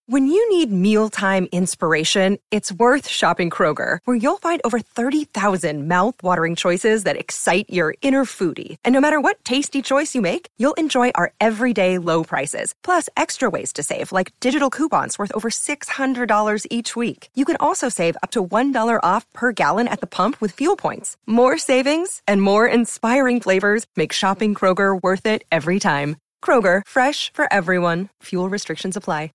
When you need mealtime inspiration, it's worth shopping Kroger, where you'll find over 30,000 mouth-watering choices that excite your inner foodie. And no matter what tasty choice you make, you'll enjoy our everyday low prices, plus extra ways to save, like digital coupons worth over $600 each week. You can also save up to $1 off per gallon at the pump with fuel points. More savings and more inspiring flavors make shopping Kroger worth it every time. Kroger, fresh for everyone. Fuel restrictions apply.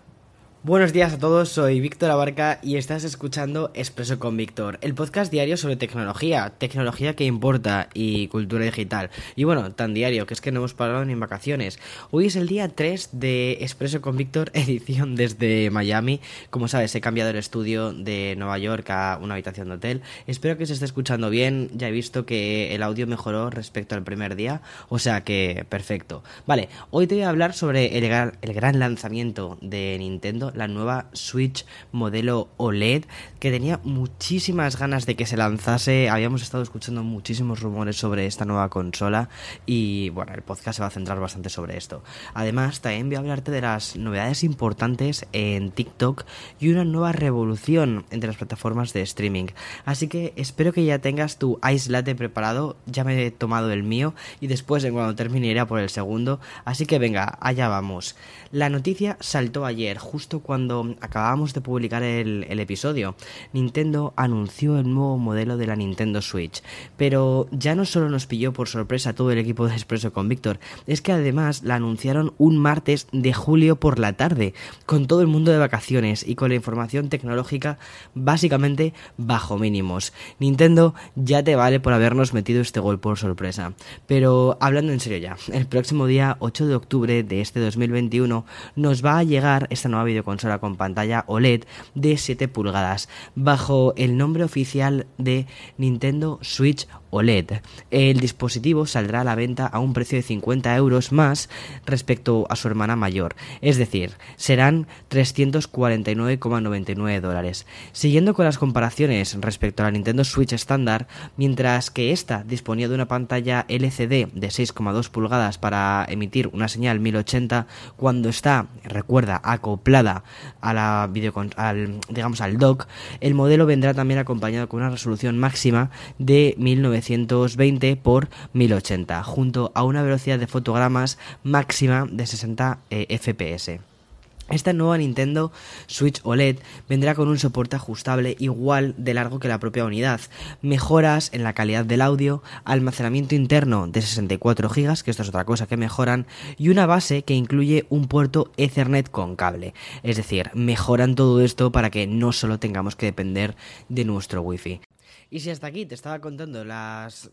Buenos días a todos, soy Víctor Abarca y estás escuchando Expreso con Víctor, el podcast diario sobre tecnología que importa y cultura digital. Y bueno, tan diario que es que no hemos parado ni en vacaciones. Hoy es el día 3 de Expreso con Víctor, edición desde Miami. Como sabes, he cambiado el estudio de Nueva York a una habitación de hotel. Espero que se esté escuchando bien, ya he visto que el audio mejoró respecto al primer día, o sea que perfecto. Vale, hoy te voy a hablar sobre el gran lanzamiento de Nintendo, la nueva Switch modelo OLED, que tenía muchísimas ganas de que se lanzase. Habíamos estado escuchando muchísimos rumores sobre esta nueva consola y bueno, el podcast se va a centrar bastante sobre esto. Además, también voy a hablarte de las novedades importantes en TikTok y una nueva revolución entre las plataformas de streaming. Así que espero que ya tengas tu Ice Latte preparado. Ya me he tomado el mío y después, cuando termine, iré a por el segundo. Así que venga, allá vamos. La noticia saltó ayer, justo cuando acabábamos de publicar el episodio. Nintendo anunció el nuevo modelo de la Nintendo Switch, pero ya no solo nos pilló por sorpresa a todo el equipo de Expreso con Víctor, es que además la anunciaron un martes de julio por la tarde, con todo el mundo de vacaciones y con la información tecnológica básicamente bajo mínimos. Nintendo, ya te vale por habernos metido este gol por sorpresa. Pero hablando en serio ya, el próximo día 8 de octubre de este 2021 nos va a llegar esta nueva videoconsola con pantalla OLED de 7 pulgadas bajo el nombre oficial de Nintendo Switch OLED. El dispositivo saldrá a la venta a un precio de 50 euros más respecto a su hermana mayor, es decir, serán 349,99 dólares. Siguiendo con las comparaciones respecto a la Nintendo Switch estándar, mientras que esta disponía de una pantalla LCD de 6,2 pulgadas para emitir una señal 1080 cuando está, recuerda, acoplada a la al dock, el modelo vendrá también acompañado con una resolución máxima de 1920 por 1080, junto a una velocidad de fotogramas máxima de 60 fps. Esta nueva Nintendo Switch OLED vendrá con un soporte ajustable igual de largo que la propia unidad, mejoras en la calidad del audio, almacenamiento interno de 64 GB, que esto es otra cosa que mejoran, y una base que incluye un puerto Ethernet con cable. Es decir, mejoran todo esto para que no solo tengamos que depender de nuestro Wi-Fi. Y si hasta aquí te estaba contando las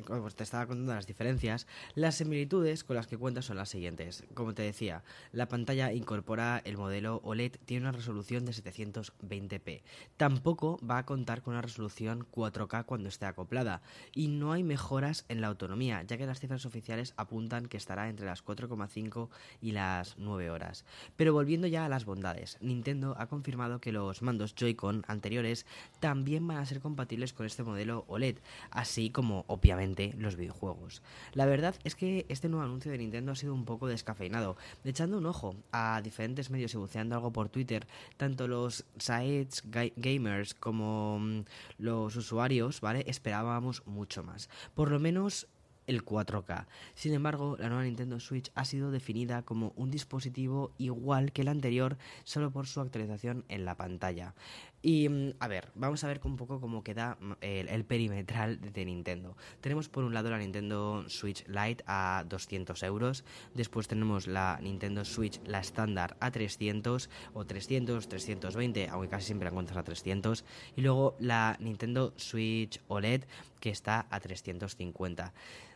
diferencias, las similitudes con las que cuentas son las siguientes. Como te decía, la pantalla incorpora el modelo OLED, tiene una resolución de 720p. Tampoco va a contar con una resolución 4K cuando esté acoplada. Y no hay mejoras en la autonomía, ya que las cifras oficiales apuntan que estará entre las 4,5 y las 9 horas. Pero volviendo ya a las bondades, Nintendo ha confirmado que los mandos Joy-Con anteriores también van a ser compatibles con este modelo OLED, así como obviamente los videojuegos. La verdad es que este nuevo anuncio de Nintendo ha sido un poco descafeinado. Echando un ojo a diferentes medios y buceando algo por Twitter, tanto los sites gamers como los usuarios, ¿vale?, esperábamos mucho más. Por lo menos el 4K. Sin embargo, la nueva Nintendo Switch ha sido definida como un dispositivo igual que el anterior, solo por su actualización en la pantalla. Y a ver, vamos a ver un poco cómo queda el perimetral de Nintendo. Tenemos por un lado la Nintendo Switch Lite a 200 euros, después tenemos la Nintendo Switch, la estándar, a 300 o 300, 320, aunque casi siempre la encuentras a 300, y luego la Nintendo Switch OLED, que está a 350.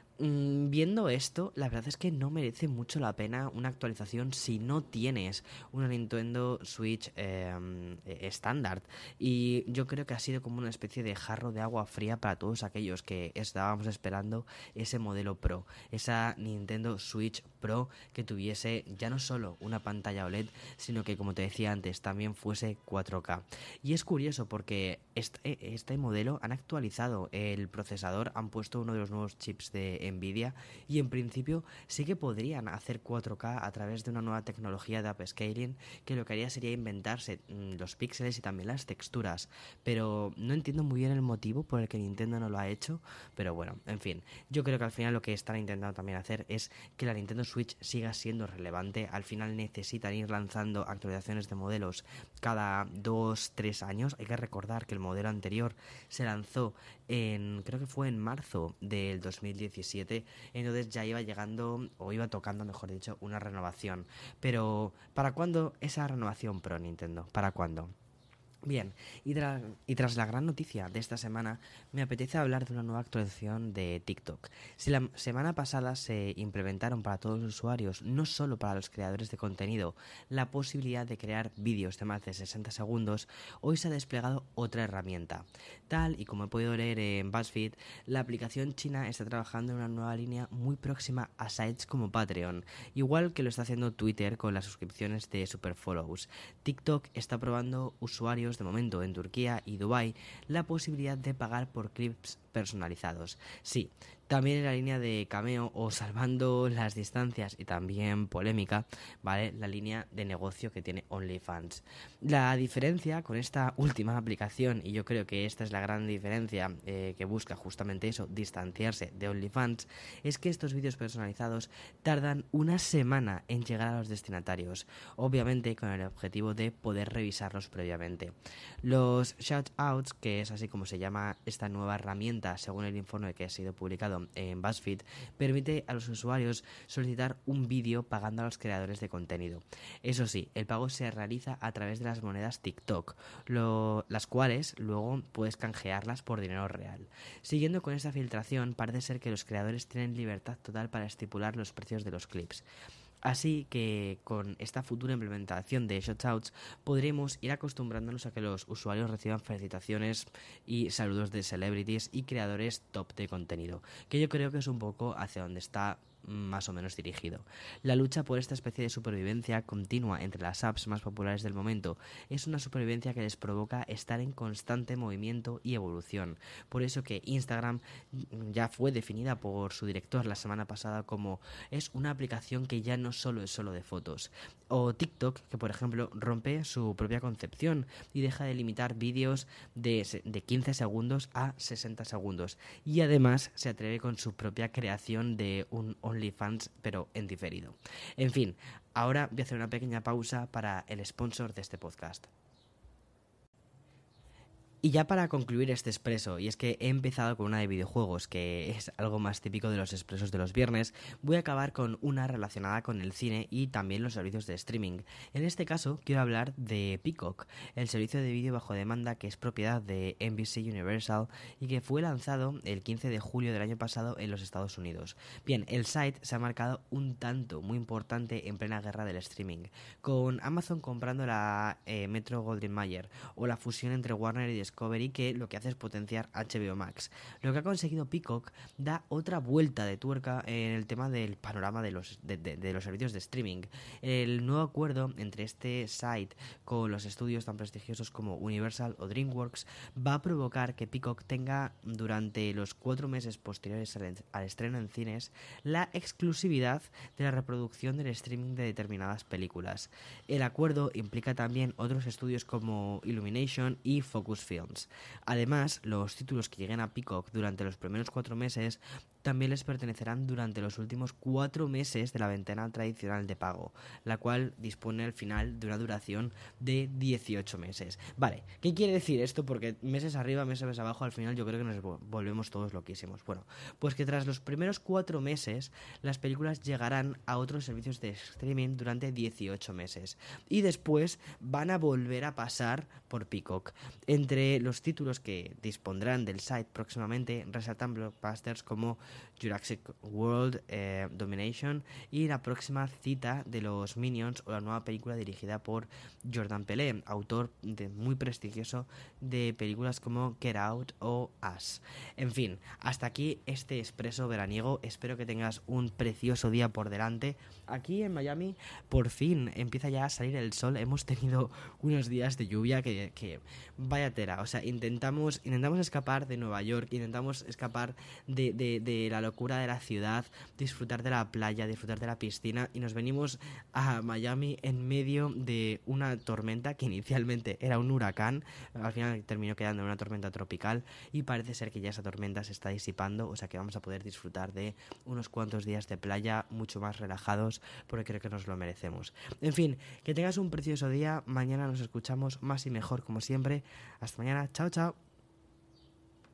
Viendo esto, la verdad es que no merece mucho la pena una actualización si no tienes una Nintendo Switch estándar. Y yo creo que ha sido como una especie de jarro de agua fría para todos aquellos que estábamos esperando ese modelo Pro, esa Nintendo Switch Pro que tuviese ya no solo una pantalla OLED, sino que, como te decía antes, también fuese 4K. Y es curioso porque este modelo han actualizado el procesador, han puesto uno de los nuevos chips de Nvidia y en principio sí que podrían hacer 4K a través de una nueva tecnología de upscaling que lo que haría sería inventarse los píxeles y también las texturas, pero no entiendo muy bien el motivo por el que Nintendo no lo ha hecho, pero bueno, en fin, yo creo que al final lo que están intentando también hacer es que la Nintendo Switch siga siendo relevante. Al final necesitan ir lanzando actualizaciones de modelos cada 2-3 años. Hay que recordar que el modelo anterior se lanzó creo que fue en marzo del 2017, entonces ya iba llegando, o iba tocando mejor dicho, una renovación. Pero ¿para cuándo esa renovación Pro, Nintendo? ¿Para cuándo? Bien, y tras la gran noticia de esta semana, me apetece hablar de una nueva actualización de TikTok. Si la semana pasada se implementaron para todos los usuarios, no solo para los creadores de contenido, la posibilidad de crear vídeos de más de 60 segundos, hoy se ha desplegado otra herramienta. Tal y como he podido leer en BuzzFeed, la aplicación china está trabajando en una nueva línea muy próxima a sites como Patreon, igual que lo está haciendo Twitter con las suscripciones de Superfollows. TikTok está probando usuarios de momento en Turquía y Dubái la posibilidad de pagar por clips personalizados. Sí, también en la línea de Cameo o salvando las distancias y también polémica, ¿vale? La línea de negocio que tiene OnlyFans. La diferencia con esta última aplicación, y yo creo que esta es la gran diferencia que busca justamente eso, distanciarse de OnlyFans, es que estos vídeos personalizados tardan una semana en llegar a los destinatarios, obviamente con el objetivo de poder revisarlos previamente. Los shoutouts, que es así como se llama esta nueva herramienta según el informe que ha sido publicado en BuzzFeed, permite a los usuarios solicitar un vídeo pagando a los creadores de contenido. Eso sí, el pago se realiza a través de las monedas TikTok, las cuales luego puedes canjearlas por dinero real. Siguiendo con esta filtración, parece ser que los creadores tienen libertad total para estipular los precios de los clips. Así que con esta futura implementación de shoutouts podremos ir acostumbrándonos a que los usuarios reciban felicitaciones y saludos de celebrities y creadores top de contenido, que yo creo que es un poco hacia donde está más o menos dirigido. La lucha por esta especie de supervivencia continua entre las apps más populares del momento es una supervivencia que les provoca estar en constante movimiento y evolución. Por eso que Instagram ya fue definida por su director la semana pasada como es una aplicación que ya no solo es solo de fotos. O TikTok, que por ejemplo rompe su propia concepción y deja de limitar vídeos de 15 segundos a 60 segundos. Y además se atreve con su propia creación de un OnlyFans, pero en diferido. En fin, ahora voy a hacer una pequeña pausa para el sponsor de este podcast. Y ya para concluir este expreso, y es que he empezado con una de videojuegos, que es algo más típico de los expresos de los viernes, voy a acabar con una relacionada con el cine y también los servicios de streaming. En este caso quiero hablar de Peacock, el servicio de vídeo bajo demanda que es propiedad de NBC Universal y que fue lanzado el 15 de julio del año pasado en los Estados Unidos. Bien, el site se ha marcado un tanto muy importante en plena guerra del streaming, con Amazon comprando la Metro-Goldwyn-Mayer o la fusión entre Warner y Discovery, que lo que hace es potenciar HBO Max. Lo que ha conseguido Peacock da otra vuelta de tuerca en el tema del panorama de los servicios de streaming. El nuevo acuerdo entre este site con los estudios tan prestigiosos como Universal o DreamWorks va a provocar que Peacock tenga durante los 4 meses posteriores al estreno en cines la exclusividad de la reproducción del streaming de determinadas películas. El acuerdo implica también otros estudios como Illumination y Focus Film. Además, los títulos que lleguen a Peacock durante los primeros 4 meses también les pertenecerán durante los últimos 4 meses de la ventana tradicional de pago, la cual dispone al final de una duración de 18 meses. Vale, ¿qué quiere decir esto? Porque meses arriba, meses abajo, al final yo creo que nos volvemos todos loquísimos. Bueno, pues que tras los primeros 4 meses, las películas llegarán a otros servicios de streaming durante 18 meses. Y después van a volver a pasar por Peacock. Entre los títulos que dispondrán del site próximamente resaltan blockbusters como Jurassic World Domination y la próxima cita de los Minions o la nueva película dirigida por Jordan Peele, autor muy prestigioso de películas como Get Out o Us. En fin, hasta aquí este expreso veraniego. Espero que tengas un precioso día por delante. Aquí en Miami por fin empieza ya a salir el sol. Hemos tenido unos días de lluvia que vaya tela. O sea, intentamos escapar de Nueva York, intentamos escapar de la locura de la ciudad, disfrutar de la playa, disfrutar de la piscina, y nos venimos a Miami en medio de una tormenta que inicialmente era un huracán. Al final terminó quedando en una tormenta tropical y parece ser que ya esa tormenta se está disipando, o sea que vamos a poder disfrutar de unos cuantos días de playa mucho más relajados, porque creo que nos lo merecemos. En fin, que tengas un precioso día. Mañana nos escuchamos más y mejor como siempre. Hasta mañana. Chao, chao.